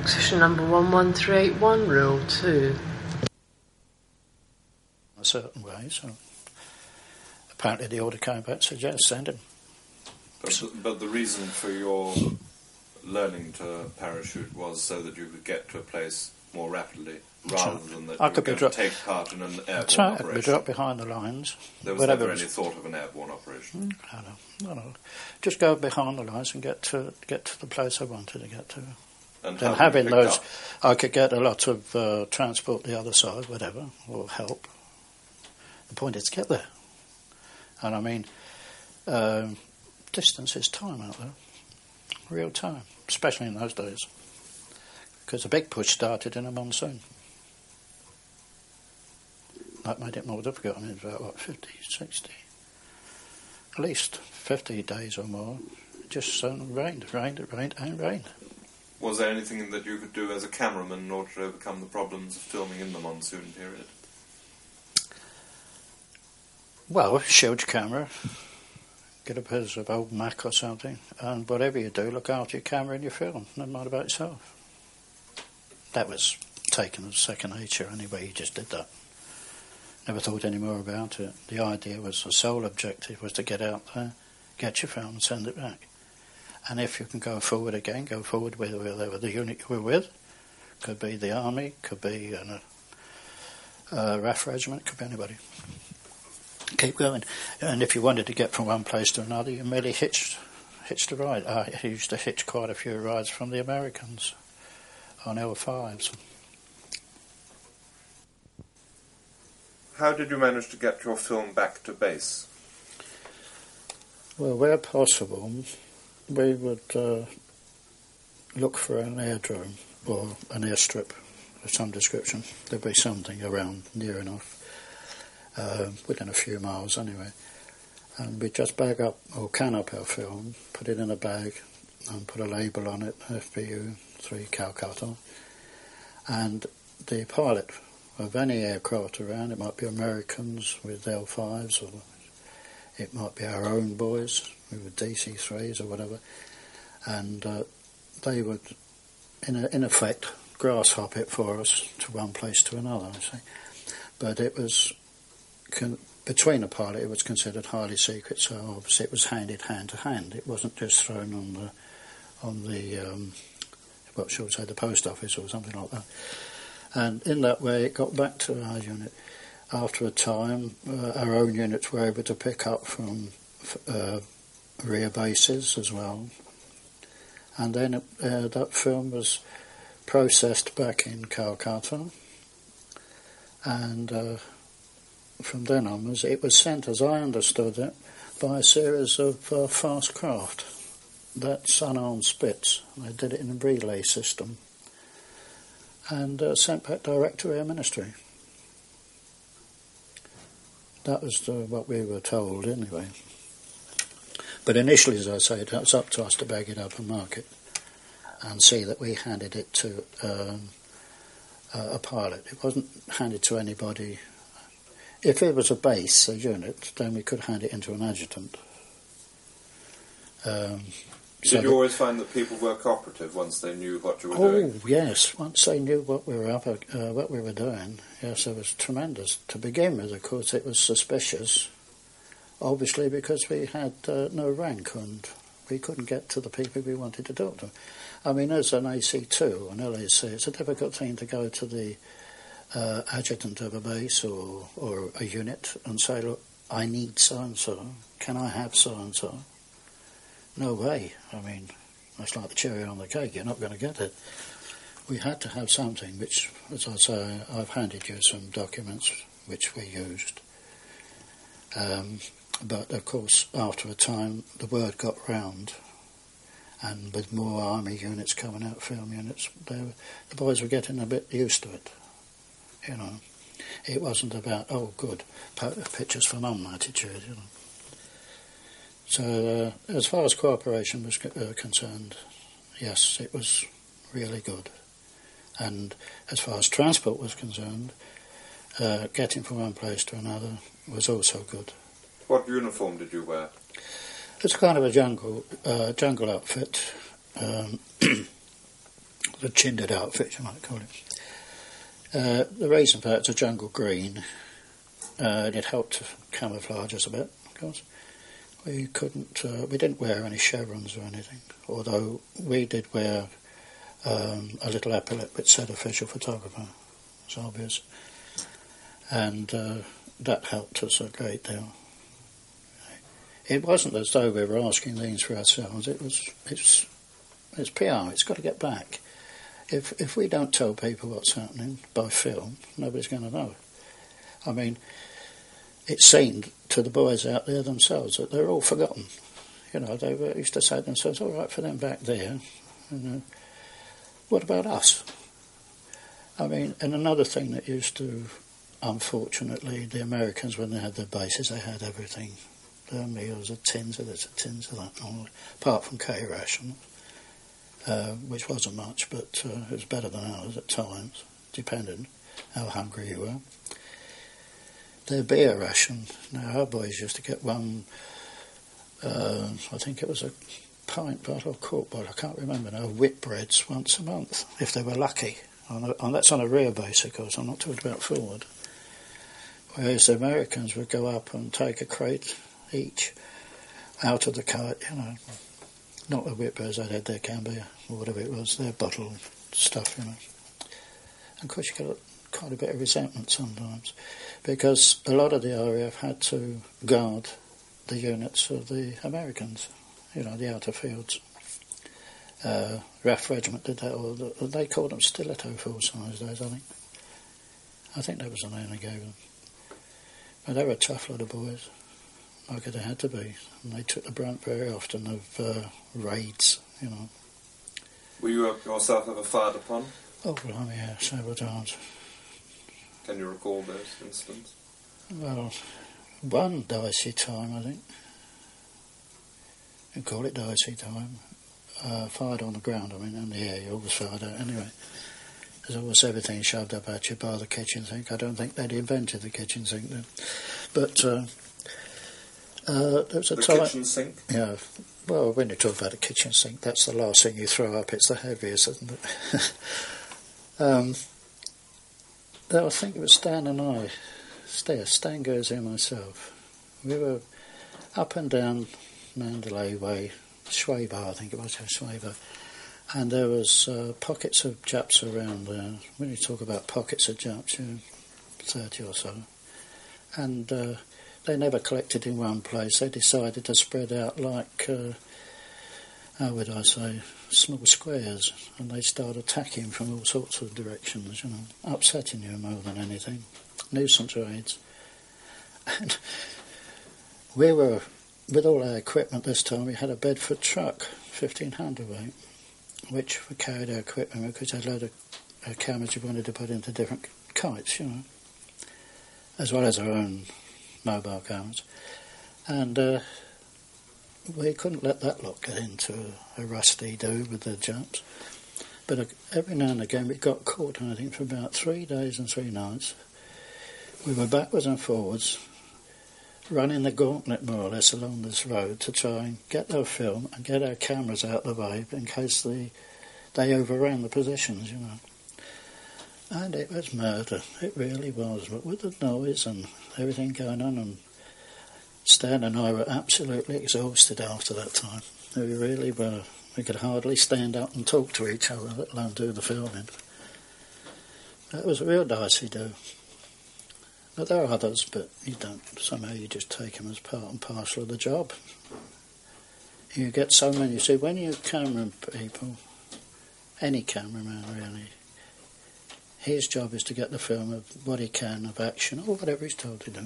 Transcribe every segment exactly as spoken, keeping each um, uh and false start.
Section number one one three eight one, Rule two. A certain way, so apparently the order came back and said, yes, send him. But the, but the reason for your learning to parachute was so that you could get to a place more rapidly, rather right. than that I you could were be going dro- to take part in an airborne That's right, operation. we dropped behind the lines. There was whatever never was. any thought of an airborne operation? Mm, I know, I know. Just go behind the lines and get to get to the place I wanted to get to. And then how having those, up? I could get a lot of uh, transport the other side, whatever, or help. The point is to get there. And I mean, uh, distance is time out there. Real time, especially in those days. Because the big push started in a monsoon. That made it more difficult. I mean, it was about, what, fifty, sixty? At least fifty days or more. It just uh, rained, rained, rained, and rained. Was there anything that you could do as a cameraman in order to overcome the problems of filming in the monsoon period? Well, shield your camera, get a piece of old Mac or something, and whatever you do, look after your camera and your film, never mind about yourself. That was taken as second nature anyway, you just did that. Never thought any more about it. The idea was, the sole objective was to get out there, get your film and send it back. And if you can go forward again, go forward with whatever the unit you were with. Could be the army, could be a uh, R A F regiment, could be anybody. Keep going. And if you wanted to get from one place to another, you merely hitched, hitched a ride. I used to hitch quite a few rides from the Americans on L fives. How did you manage to get your film back to base? Well, where possible, we would uh, look for an airdrome or an airstrip of some description. There'd be something around near enough, uh, within a few miles anyway. And we'd just bag up or can up our film, put it in a bag and put a label on it, F B U three Calcutta. And the pilot of any aircraft around, it might be Americans with L fives or it might be our own boys with D C threes or whatever, and uh, they would, in, a, in effect, grasshop it for us to one place to another, I say. But it was, con- between the pilot, it was considered highly secret, so obviously it was handed hand to hand. It wasn't just thrown on the, on the um, what shall we say, the post office or something like that. And in that way, it got back to our unit. After a time, uh, our own units were able to pick up from uh, rear bases as well. And then uh, that film was processed back in Calcutta. And uh, from then onwards, it was sent, as I understood it, by a series of uh, fast craft. That's unarmed Spitz. They did it in a relay system. And uh, sent back direct to Air Ministry. That was the, what we were told anyway. But initially, as I say, it was up to us to bag it up and mark it and see that we handed it to um, uh, a pilot. It wasn't handed to anybody. If it was a base, a unit, then we could hand it into an adjutant. Um, Did so you always find that people were cooperative once they knew what you were oh, doing? Oh, yes. Once they knew what we were up, uh, what we were doing, yes, it was tremendous. To begin with, of course, it was suspicious, obviously because we had uh, no rank and we couldn't get to the people we wanted to talk to. I mean, as an A C two, an L A C, it's a difficult thing to go to the uh, adjutant of a base or, or a unit and say, look, I need so-and-so. Can I have so-and-so? No way. I mean, that's like the cherry on the cake. You're not going to get it. We had to have something which, as I say, I've handed you some documents which we used. Um, but, of course, after a time, the word got round. And with more army units coming out, film units, they were, the boys were getting a bit used to it. You know, it wasn't about, oh, good, pictures for mum attitude, you know. So, uh, as far as cooperation was uh, concerned, yes, it was really good. And as far as transport was concerned, uh, getting from one place to another was also good. What uniform did you wear? It's kind of a jungle uh, jungle outfit. Um, the chinded outfit, you might call it. Uh, the reason for that is a jungle green, uh, and it helped to camouflage us a bit, of course. We couldn't, uh, we didn't wear any chevrons or anything, although we did wear um, a little epaulet which said official photographer. It's obvious. And uh, that helped us a great deal. It wasn't as though we were asking things for ourselves. It was, it's, it's P R. It's got to get back. If if we don't tell people what's happening by film, nobody's going to know. I mean, it seemed to the boys out there themselves that they're all forgotten. You know, they were, used to say to themselves, all right for them back there. You know, what about us? I mean, and another thing that used to, unfortunately, the Americans, when they had their bases, they had everything. Their meals, a tins of this, a tins of that, all, apart from K ration, uh, which wasn't much, but uh, it was better than ours at times, depending how hungry you were. Their beer ration, now our boys used to get one, uh, I think it was a pint bottle or quart bottle, I can't remember now, Whitbreads once a month, if they were lucky. And that's on a rear base, of course, I'm not talking about forward. Whereas the Americans would go up and take a crate each out of the cart, you know, not the Whitbreads, they had their Cambia or whatever it was, their bottled stuff, you know. And of course you get quite a bit of resentment sometimes, because a lot of the R A F had to guard the units of the Americans, you know, the outer fields. Uh, R A F Regiment did that, or the, they called them stiletto force in those days, I think. I think that was the name they gave them. But they were a tough lot of boys, like they had to be, and they took the brunt very often of uh, raids, you know. Were you uh, yourself ever fired upon? Oh, blimey, yeah, several times. Can you recall those incidents? Well, one dicey time, I think. You call it dicey time. Uh, fired on the ground, I mean, in the air, you always fired out anyway. There's always everything shoved up at you by the kitchen sink. I don't think they'd invented the kitchen sink then. But uh, uh, there was a the time... kitchen sink? Yeah. Well, when you talk about a kitchen sink, that's the last thing you throw up. It's the heaviest, isn't it? um, I think it was Stan and I, Stan, Stan goes in myself. We were up and down Mandalay Way, Schwaber, I think it was, Schwaber. And there was uh, pockets of Japs around there. When you talk about pockets of Japs, you know, thirty or so. And uh, they never collected in one place. They decided to spread out like, uh, how would I say, small squares. And they started attacking from all sorts of directions, you know, upsetting you more than anything. Nuisance raids. And we were, with all our equipment this time, we had a Bedford truck, fifteen hundred weight, which we carried our equipment because they had a load of uh, cameras we wanted to put into different kites, you know, as well as our own mobile cameras. And uh, we couldn't let that lot get into a, a rusty do with the jumps. But uh, every now and again we got caught, and I think for about three days and three nights, we were backwards and forwards, running the gauntlet more or less along this road to try and get our film and get our cameras out of the way in case the, they overran the positions, you know. And it was murder, it really was, but with the noise and everything going on, and Stan and I were absolutely exhausted after that time. We really were. We could hardly stand up and talk to each other, let alone do the filming. That was a real dicey do. But there are others, but you don't. Somehow you just take them as part and parcel of the job. You get so many. You see, when you're camera people, any cameraman really, his job is to get the film of what he can of action or whatever he's told to do,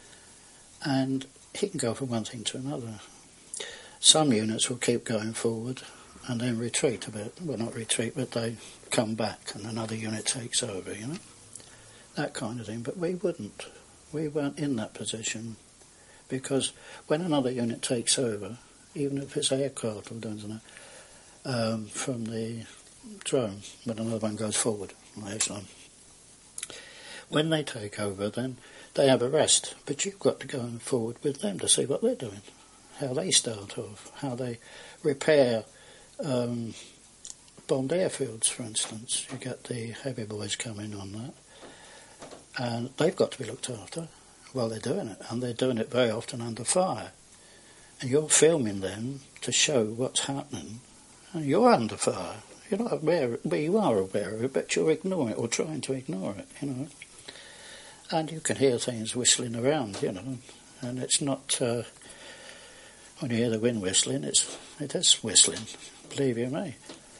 and he can go from one thing to another. Some units will keep going forward and then retreat a bit. Well, not retreat, but they come back and another unit takes over, you know. That kind of thing, but we wouldn't. We weren't in that position, because when another unit takes over, even if it's aircraft or don't know, um, from the drone, when another one goes forward, when they take over, then they have a rest, but you've got to go forward with them to see what they're doing, how they start off, how they repair um, bombed airfields, for instance. You get the heavy boys coming on that, and they've got to be looked after while they're doing it, and they're doing it very often under fire. And you're filming them to show what's happening, and you're under fire. You're not aware, well, you are aware of it, but you're ignoring it or trying to ignore it, you know. And you can hear things whistling around, you know, and it's not. Uh, when you hear the wind whistling, it's it is whistling, believe you me.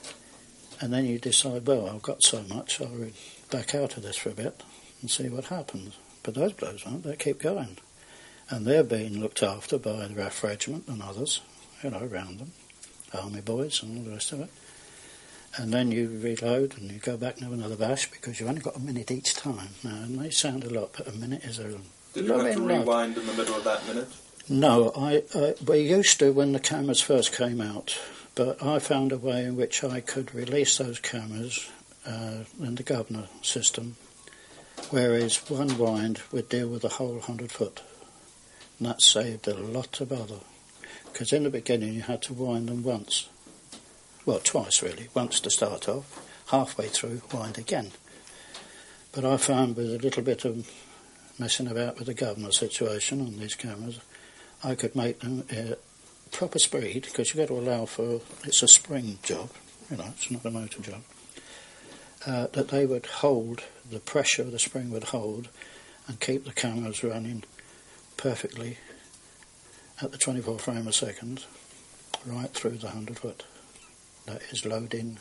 And then you decide, well, I've got so much, I'll back out of this for a bit and see what happens. But those blokes won't; they keep going, and they're being looked after by the R A F regiment and others, you know, around them, army boys and all the rest of it. And then you reload and you go back and have another bash because you've only got a minute each time. Now, and they sound a lot, but a minute is a lot. Did you have to rewind in the middle of that minute? No, I, I we used to when the cameras first came out, but I found a way in which I could release those cameras uh, in the governor system, whereas one wind would deal with the whole hundred foot. And that saved a lot of bother, because in the beginning you had to wind them once. Well, twice really. Once to start off, halfway through, wind again. But I found with a little bit of messing about with the governor situation on these cameras, I could make them uh, proper speed, because you've got to allow for, it's a spring job, you know, it's not a motor job, uh, that they would hold, the pressure of the spring would hold and keep the cameras running perfectly at the twenty-four frame a second, right through the hundred foot. That is load in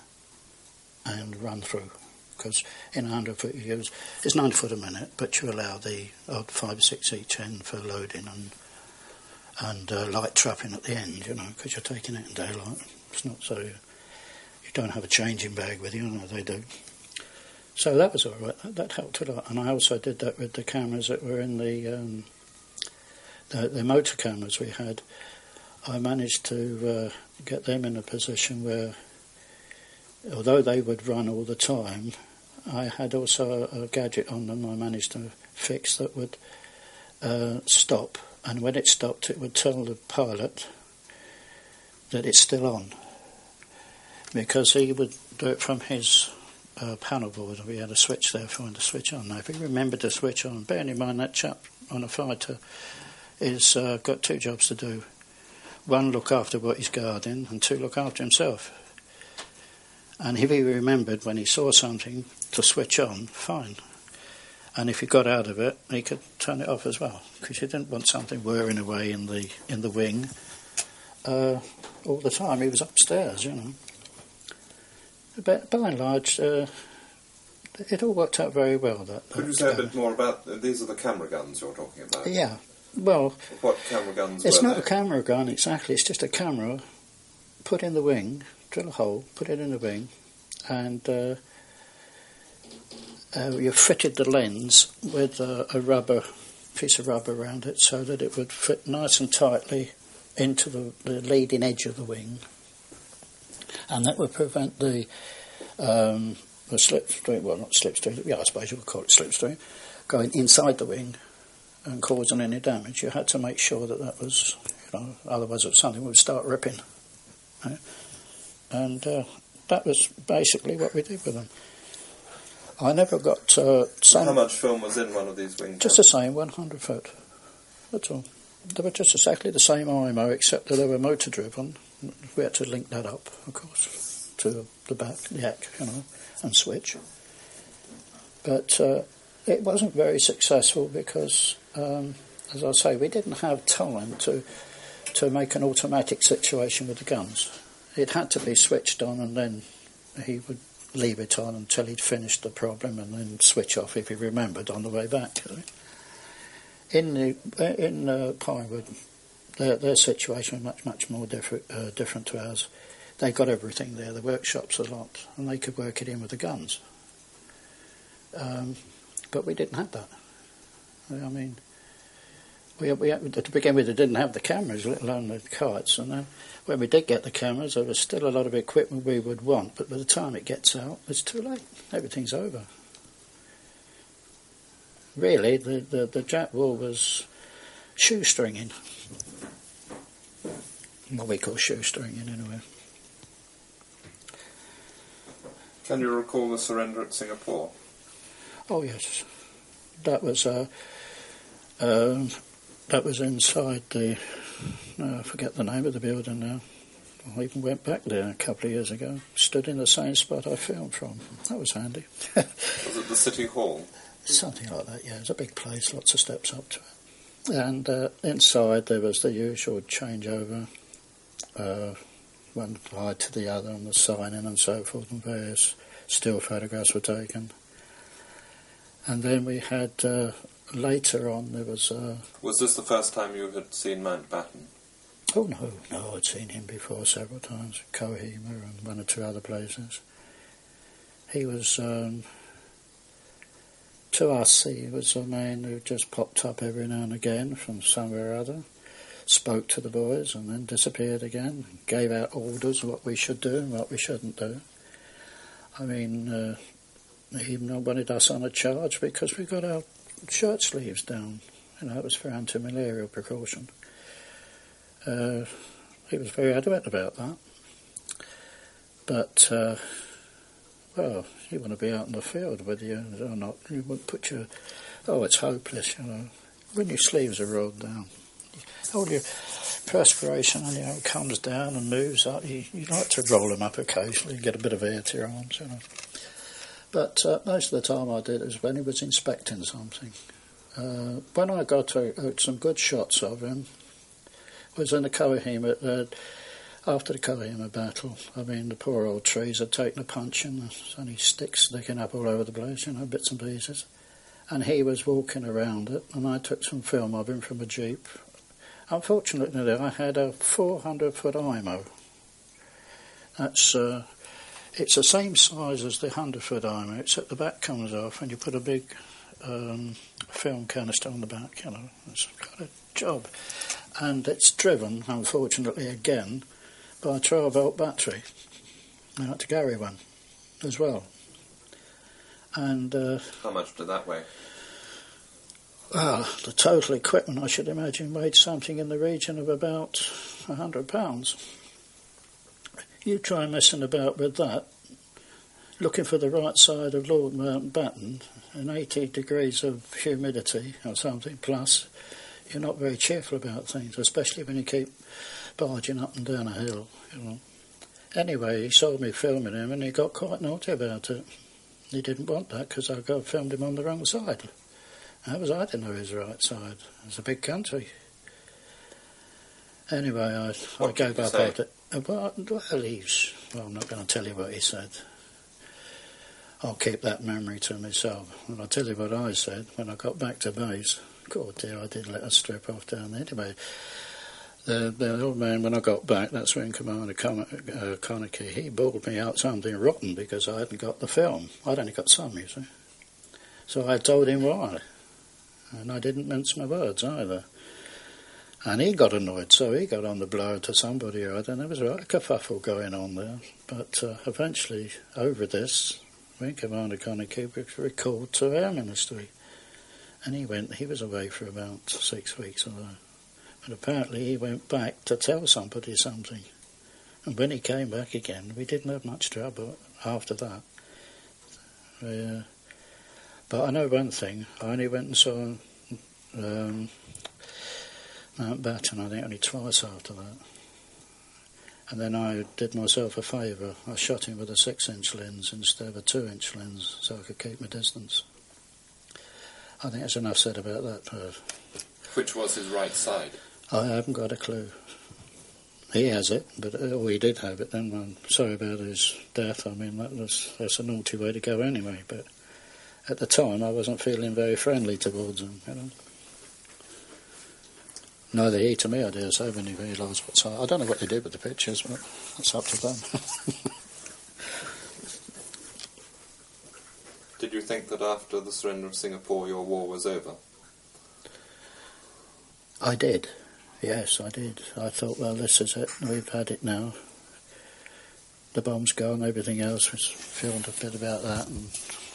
and run through, because in a hundred foot you use, it's ninety foot a minute, but you allow the odd five or six each end for loading and and uh, light trapping at the end, you know, because you're taking it in daylight. It's not so, you don't have a changing bag with you, no, they do. So that was all right, that, that helped a lot. And I also did that with the cameras that were in the, um, the, the motor cameras we had. I managed to uh, get them in a position where, although they would run all the time, I had also a, a gadget on them I managed to fix that would uh, stop, and when it stopped it would tell the pilot that it's still on, because he would do it from his uh, panel board. We had a switch there for him to switch on. Now if he remembered to switch on, bearing in mind that chap on a fighter is uh, got two jobs to do. One, look after what he's guarding, and two, look after himself. And if he remembered when he saw something to switch on, fine. And if he got out of it, he could turn it off as well, because you didn't want something whirring away in the in the wing uh, all the time. He was upstairs, you know. But by and large, uh, it all worked out very well. That, that Could you say together. a bit more about, uh, these are the camera guns you're talking about? Yeah. Well, what camera guns it's were not they? a camera gun exactly, it's just a camera put in the wing, drill a hole, put it in the wing, and uh, uh, you fitted the lens with uh, a rubber piece of rubber around it so that it would fit nice and tightly into the, the leading edge of the wing, and that would prevent the um, the slipstream, well not slipstream, yeah I suppose you would call it slipstream, going inside the wing and causing any damage. You had to make sure that that was, you know, otherwise something would start ripping. Right? And uh, that was basically what we did with them. I never got uh, some... How much film was in one of these wing Just the same, one hundred foot. That's all. They were just exactly the same I M O, except that they were motor driven. We had to link that up, of course, to the back, the hack, you know, and switch. But uh, it wasn't very successful because, um, as I say, we didn't have time to to make an automatic situation with the guns. It had to be switched on, and then he would leave it on until he'd finished the problem, and then switch off if he remembered on the way back. In the in uh, Pinewood, their, their situation was much much more different uh, different to ours. They got everything there, the workshops a lot, and they could work it in with the guns. Um, but we didn't have that. I mean, we, we to begin with, we didn't have the cameras, let alone the kites. And then when we did get the cameras, there was still a lot of equipment we would want. But by the time it gets out, it's too late. Everything's over. Really, the the, the Jap war was shoestringing. What we call shoestringing, anyway. Can you recall the surrender at Singapore? Oh yes, that was uh, um, that was inside the. Uh, I forget the name of the building now. I even went back there a couple of years ago. Stood in the same spot I filmed from. That was handy. Was it the City Hall? Something like that. Yeah, it was a big place. Lots of steps up to it. And uh, inside there was the usual changeover, uh, one side to the other, and the signing and so forth, and various still photographs were taken. And then we had, uh, later on, there was... Uh, was this the first time you had seen Mountbatten? Oh, no, no, I'd seen him before several times, Kohima and one or two other places. He was... Um, To us, he was a man who just popped up every now and again from somewhere or other, spoke to the boys and then disappeared again, gave out orders what we should do and what we shouldn't do. I mean, uh, he even wanted us on a charge because we got our shirt sleeves down. You know, it was for anti-malarial precaution. Uh, he was very adamant about that. But... Uh, Well, you want to be out in the field, whether you or not. You wouldn't put your... Oh, it's hopeless, you know. When your sleeves are rolled down, all your perspiration, you know, comes down and moves up. You, you like to roll them up occasionally, get a bit of air to your arms, you know. But uh, most of the time I did is when he was inspecting something. Uh, when I got uh, some good shots of him, was in the Kohima... Uh, After the Kohima battle, I mean, the poor old trees had taken a punching. There's only sticks sticking up all over the place, you know, bits and pieces. And he was walking around it, and I took some film of him from a Jeep. Unfortunately, I had a four hundred foot I M O. That's, uh, it's the same size as the one hundred foot I M O, except the back comes off, and you put a big um, film canister on the back, you know. It's got a job. And it's driven, unfortunately, again, by a twelve volt battery. I had to carry one as well. And uh, how much did that weigh? Well, the total equipment, I should imagine, weighed something in the region of about one hundred pounds. You try messing about with that, looking for the right side of Lord Mountbatten, and eighty degrees of humidity or something plus, you're not very cheerful about things, especially when you keep barging up and down a hill, you know. Anyway, he saw me filming him and he got quite naughty about it. He didn't want that because I got filmed him on the wrong side. That was, I didn't know his right side. It's a big country. Anyway, I, I gave up on it. Well, well, he's, well, I'm not going to tell you what he said. I'll keep that memory to myself. And I'll tell you what I said when I got back to base. God dear, I did let a strip off down there. Anyway, the, the old man, when I got back, that's when Commander Con- uh, Conakry, he bawled me out something rotten because I hadn't got the film. I'd only got some, you see. So I told him why. And I didn't mince my words either. And he got annoyed, so he got on the blower to somebody or other, and there was a kerfuffle going on there. But uh, eventually, over this, when Commander Conakry was recalled to Air Ministry. And he went, he was away for about six weeks or so. But apparently he went back to tell somebody something. And when he came back again, we didn't have much trouble after that. Uh, but I know one thing, I only went and saw um, Mountbatten, I think, only twice after that. And then I did myself a favour. I shot him with a six-inch lens instead of a two-inch lens so I could keep my distance. I think that's enough said about that. Uh, Which was his right side? I haven't got a clue. He has it, but oh, he did have it then. I'm sorry about his death. I mean, that was that's a naughty way to go anyway. But at the time, I wasn't feeling very friendly towards him, you know. Neither he to me, I dare say, when he realised what's... I don't know what they did with the pictures, but that's up to them. Did you think that after the surrender of Singapore your war was over? I did. Yes, I did. I thought, well, this is it. We've had it now. The bomb's gone, everything else. Was filmed a bit about that. And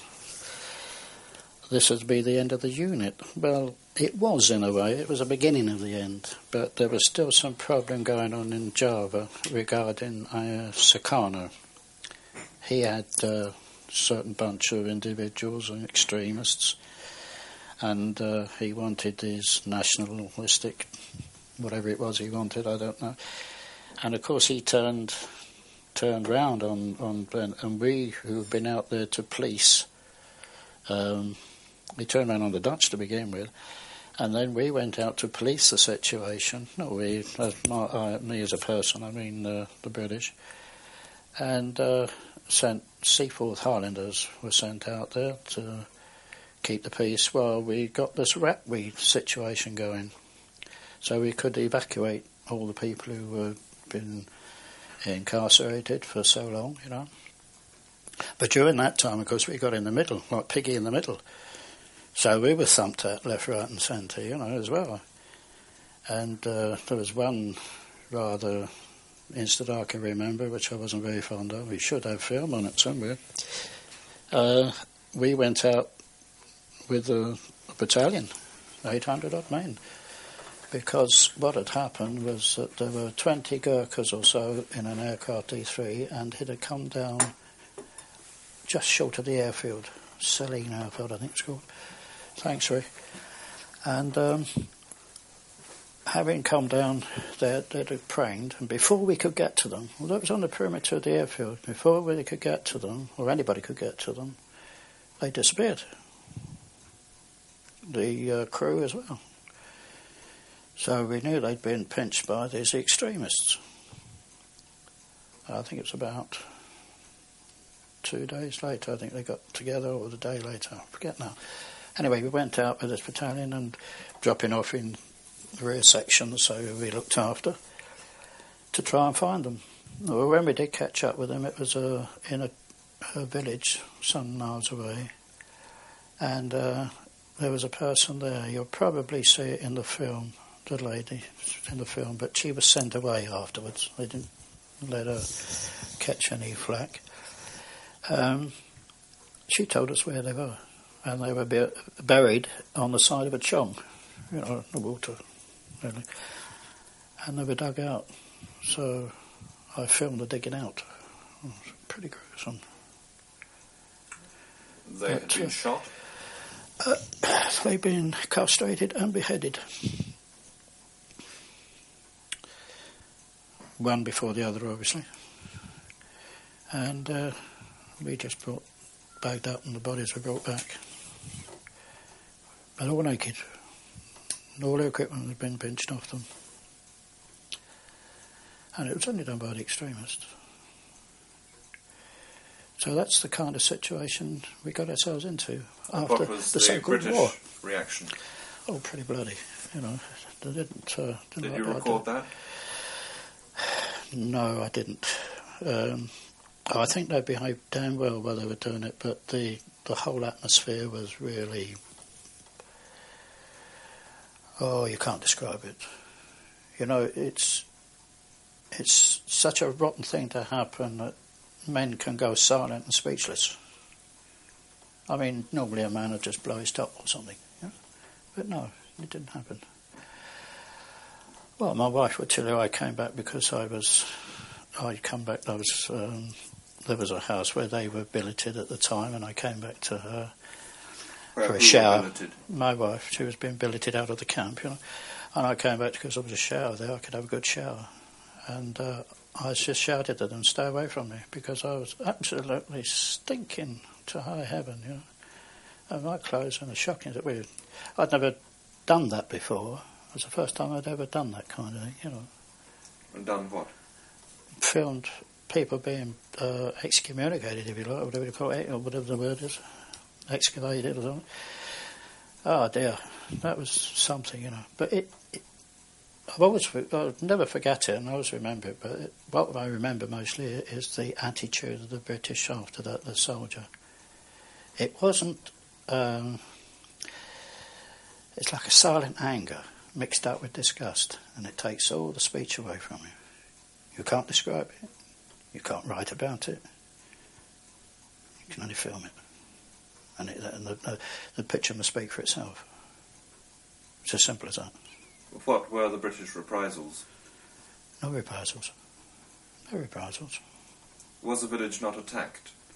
this would be the end of the unit. Well, it was in a way. It was the beginning of the end. But there was still some problem going on in Java regarding uh, Sukarno. he had a certain bunch of individuals and extremists, and uh, he wanted his nationalistic, whatever it was he wanted, I don't know. And of course he turned turned round on, on Ben, and we who've been out there to police, um, he turned around on the Dutch to begin with, and then we went out to police the situation. Not we, uh, not I, me as a person, I mean uh, the British. And uh, sent Seaforth Highlanders were sent out there to keep the peace while we got this ratweed situation going. So we could evacuate all the people who had been incarcerated for so long, you know. But during that time, of course, we got in the middle, like Piggy in the middle. So we were thumped at left, right and centre, you know, as well. And uh, there was one rather incident I can remember, which I wasn't very fond of. We should have film on it somewhere. Uh, we went out with a, a battalion, eight hundred odd men, because what had happened was that there were twenty Gurkhas or so in an aircraft D three, and it had come down just short of the airfield, Celine Airfield, I think it's called. Thanks, Rick. And um, having come down there, they'd have pranged, and before we could get to them, although it was on the perimeter of the airfield, before we could get to them, or anybody could get to them, they disappeared. The uh, crew as well. So we knew they'd been pinched by these extremists. I think it was about two days later, I think they got together, or the day later, I forget now. Anyway, we went out with this battalion and dropping off in the rear section, so we looked after, to try and find them. Well, when we did catch up with them, it was uh, in a, a village some miles away, and uh, there was a person there. You'll probably see it in the film, the lady in the film, but she was sent away afterwards. They didn't let her catch any flack. Um, she told us where they were, and they were be- buried on the side of a chong, you know, the water, really. And they were dug out. So I filmed the digging out. It was pretty gruesome. They had been uh, shot? Uh, they'd been castrated and beheaded. One before the other, obviously. And uh, we just brought, bagged up, and the bodies were brought back. But all naked. All their equipment had been pinched off them. And it was only done by the extremists. So that's the kind of situation we got ourselves into after what was the, the so-called British war. Reaction? Oh, pretty bloody. You know, they didn't. Uh, didn't Did like you what I record did. that? No, I didn't. Um, I think they behaved damn well while they were doing it, but the the whole atmosphere was really. Oh, you can't describe it. You know, it's it's such a rotten thing to happen that men can go silent and speechless. I mean, normally a man would just blow his top or something, you know? But no, it didn't happen. Well, my wife would tell you I came back because I was, I'd come back, I was, um, there was a house where they were billeted at the time, and I came back to her Where for a who shower. were billeted? My wife, she was being billeted out of the camp, you know, and I came back because there was a shower there, I could have a good shower. And uh, I just shouted at them, stay away from me, because I was absolutely stinking to high heaven, you know. And my clothes were shocking. That we, I'd never done that before. It was the first time I'd ever done that kind of thing, you know. And done what? Filmed people being uh, excommunicated, if you like, or whatever you call it, or whatever the word is, excavated or something. Oh dear, that was something, you know. But it, it I've always, I'll never forget it, and I always remember it. But it, what I remember mostly is the attitude of the British after that, the soldier. It wasn't. Um, it's like a silent anger mixed up with disgust, and it takes all the speech away from you. You can't describe it. You can't write about it. You can only film it, and, it, and the, the, the picture must speak for itself. It's as simple as that. What were the British reprisals? No reprisals. No reprisals. Was the village not attacked?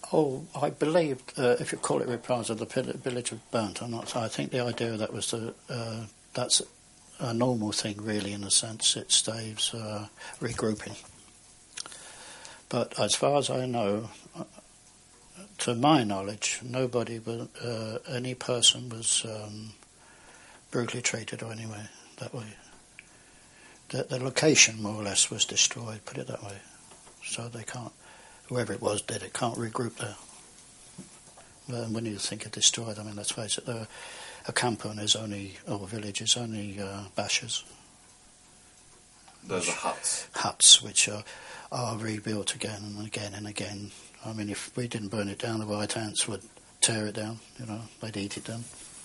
Oh, I believe, uh, if you call it reprisal, the village of burnt. I'm not. I think the idea of that was the uh, that's a normal thing, really, in a sense. It staves uh, regrouping. But as far as I know, to my knowledge, nobody, was, uh, any person was um, brutally treated or anyway that way. The, the location, more or less, was destroyed. Put it that way. So they can't. Whoever it was did it, can't regroup there. And when you think of destroyed, I mean, let's face it, the, a kampong is only, or a village is only uh, bashers. Those are huts. Huts, which are, are rebuilt again and again and again. I mean, if we didn't burn it down, the white ants would tear it down, you know, they'd eat it down.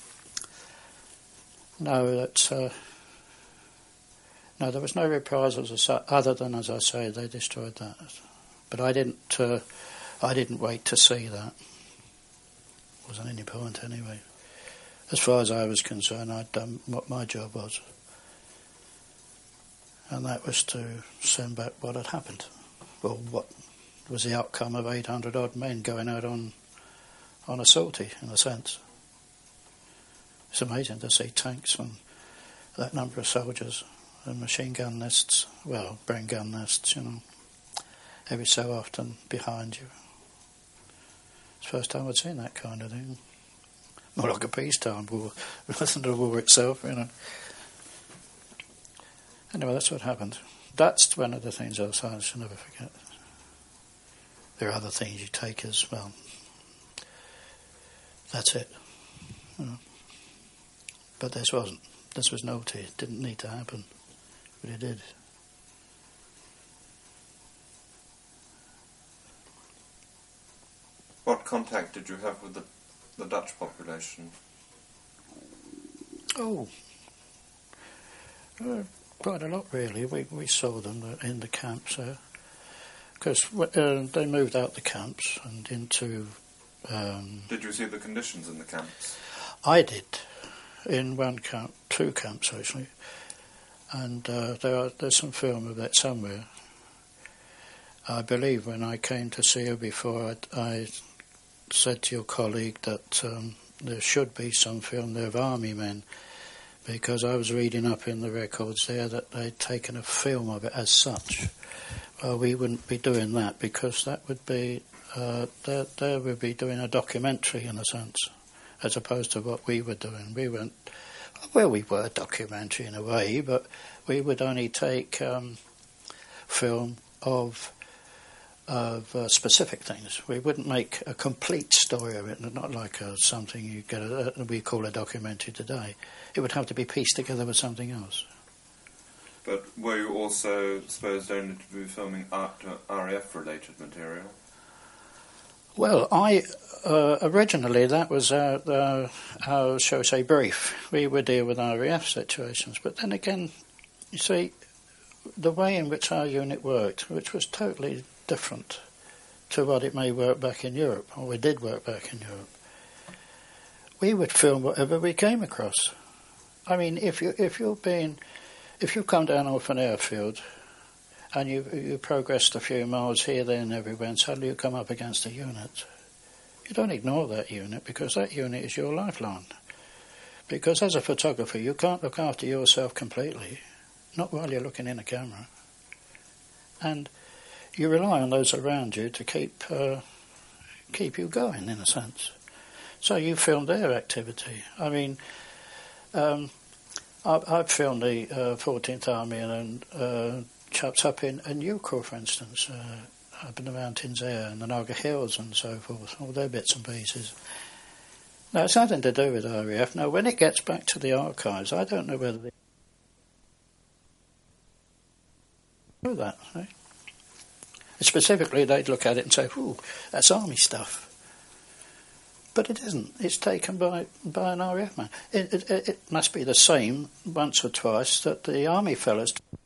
No, that's... Uh, no, there was no reprisals other than, as I say, they destroyed that. But I didn't. Uh, I didn't wait to see that. Wasn't any point anyway. As far as I was concerned, I'd done what my job was, and that was to send back what had happened, or what was the outcome of eight hundred odd men going out on on a sortie, in a sense. It's amazing to see tanks and that number of soldiers and machine gun nests, well, brain gun nests, you know, every so often behind you. It's the first time I'd seen that kind of thing. More like a peacetime war, rather than the war itself, you know. Anyway, that's what happened. That's one of the things I should never forget. There are other things you take as well. That's it. You know. But this wasn't. This was naughty. It didn't need to happen. But it did. What contact did you have with the, the Dutch population? Oh, uh, quite a lot really. We we saw them in the camps because uh, uh, they moved out the camps and into. Um, did you see the conditions in the camps? I did, in one camp, two camps actually, and uh, there are, there's some film of that somewhere. I believe when I came to see her before, I, I said to your colleague that um, there should be some film there of army men, because I was reading up in the records there that they'd taken a film of it as such. Well, we wouldn't be doing that, because that would be, uh, they, they would be doing a documentary in a sense, as opposed to what we were doing. We weren't, well, we were documentary in a way, but we would only take um, film of of uh, specific things. We wouldn't make a complete story of it, not like a, something you get a, we call a documentary today. It would have to be pieced together with something else. But were you also supposed only to be filming R A F-related material? Well, I uh, originally that was our, our, our, shall we say, brief. We would deal with R A F situations, but then again, you see, the way in which our unit worked, which was totally different to what it may work back in Europe, or we did work back in Europe. We would film whatever we came across. I mean, if you if you're being, if you come down off an airfield, and you you progressed a few miles here, there, and everywhere, and suddenly you come up against a unit, you don't ignore that unit, because that unit is your lifeline. Because as a photographer, you can't look after yourself completely, not while you're looking in a camera, and you rely on those around you to keep uh, keep you going, in a sense. So you film their activity. I mean, um, I've, I've filmed the uh, fourteenth Army and uh, chaps up in, in Yukon, for instance, uh, up in the mountains there, and the Naga Hills and so forth, all their bits and pieces. Now, it's nothing to do with R A F. Now, when it gets back to the archives, I don't know whether they know that, right? Specifically, they'd look at it and say, ooh, that's army stuff. But it isn't. It's taken by, by an R A F man. It, it, it must be the same once or twice that the army fellas